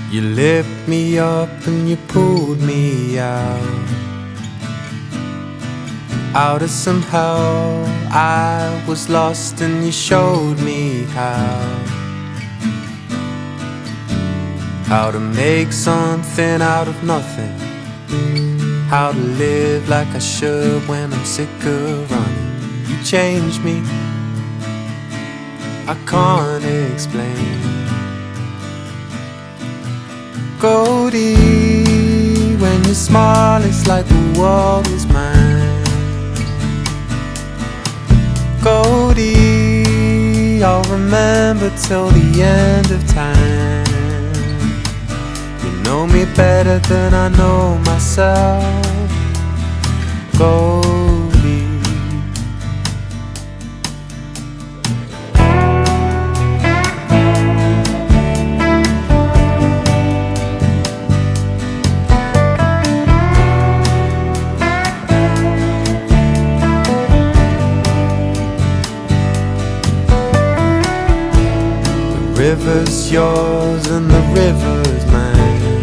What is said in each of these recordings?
You lift me up and you pulled me out of some hell. I was lost and you showed me how to make something out of nothing, how to live like I should when I'm sick of running. You changed me, I can't explain. Goldie, when you smile it's like the world is mine. Goldie, I'll remember till the end of time. You know me better than I know myself. Goldie. The river's yours and the river's mine.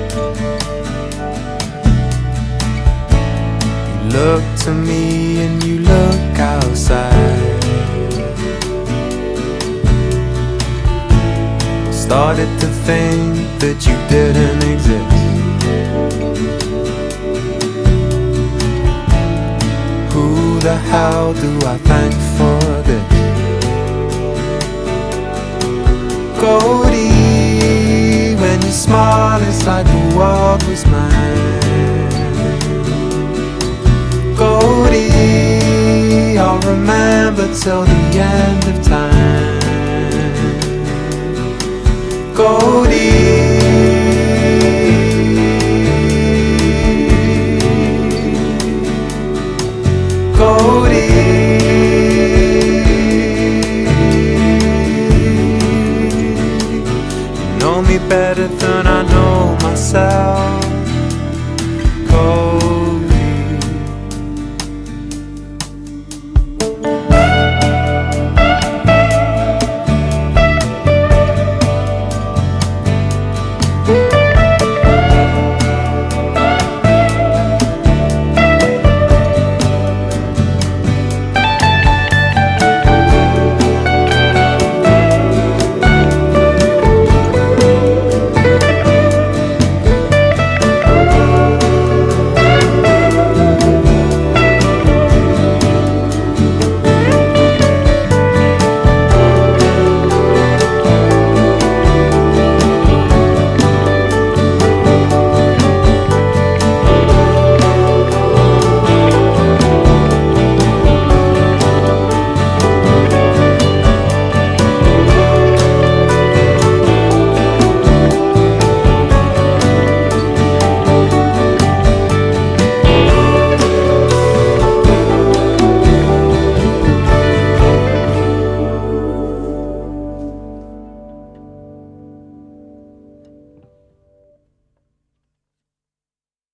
You look to me and you look outside. Started to think that you didn't exist. Who the hell do I thank for this? Goldie, when you smile it's like the world was mine. Goldie, I'll remember till the end of time. Goldie, Goldie. Know me better than I know myself.